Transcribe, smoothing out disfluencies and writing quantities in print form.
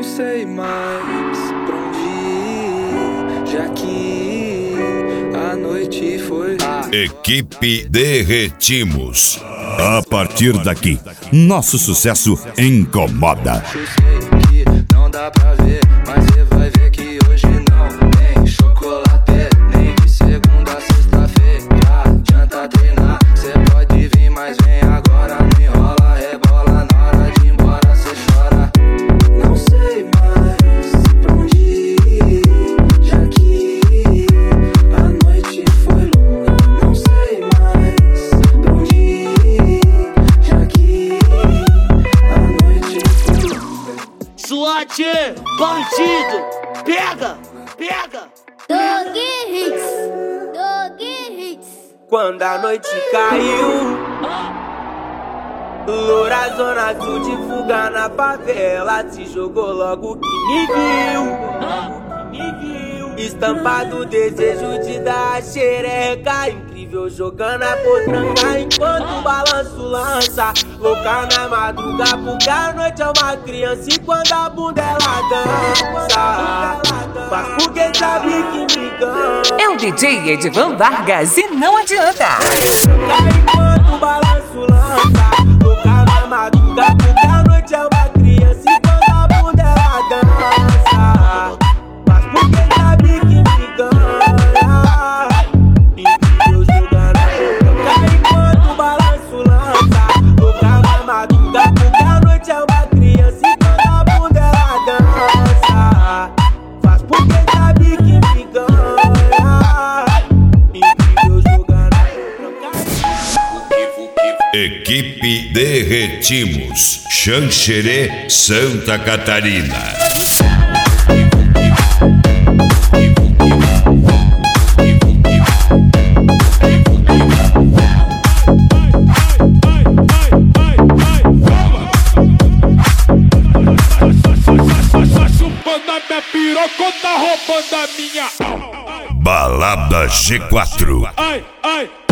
sei mais pra onde ir, já que a noite foi. Equipe Derretimos. A partir daqui, nosso sucesso incomoda. Eu sei que não dá pra ver, mas você vai ver que hoje não tem chocolate, nem de segunda a sexta-feira. Adianta treinar, cê pode vir, mas vem agora. Não enrola, rebola, na hora de ir embora cê chora. Não sei mais pra onde ir, já que a noite foi longa. Não sei mais pra onde ir, já que a noite foi longa. SWAT, bandido, pega, pega. Dog Hits. Quando a noite caiu, loura zona azul de fuga na favela, se jogou logo que me viu. Estampado desejo de dar a xereca, incrível jogando a potranca enquanto o balanço lança. Louca na madruga porque a noite é uma criança e quando a bunda ela dança, faz porque sabe que me cansa. É o DJ Edivan Vargas e não adianta. Enquanto o balanço lança, louca na madruga porque a noite é uma criança e quando a bunda ela dança, faz porque sabe que me ganha. Incrível jogando a potranca enquanto o balanço lança, louca na madruga porque a noite é uma criança e quando a bunda ela dança, faz porque sabe que me ganha. Incrível jogando a potranca. Equipe Derretimos. Xanxerê, Santa Catarina. Chupando a minha pirocota, roubando a minha. Balada G4. Ai, ai.